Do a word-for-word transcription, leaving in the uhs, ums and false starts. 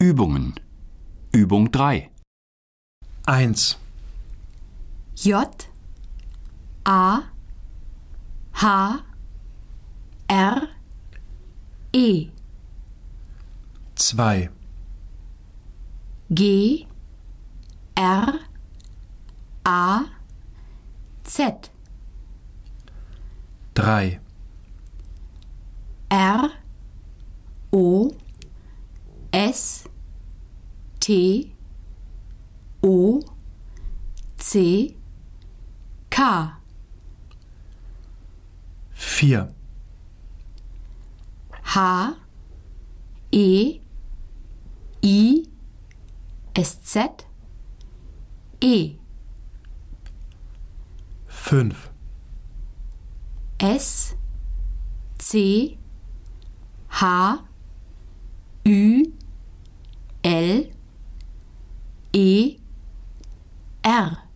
Übungen. Übung drei. eins. J, A, H, R, E. zwei. G, R, A, Z. drei. R, O, S, T, O, C, K. vier. H, E, I, S, Z, E. fünf. S, C, H, Ü, L, E, R.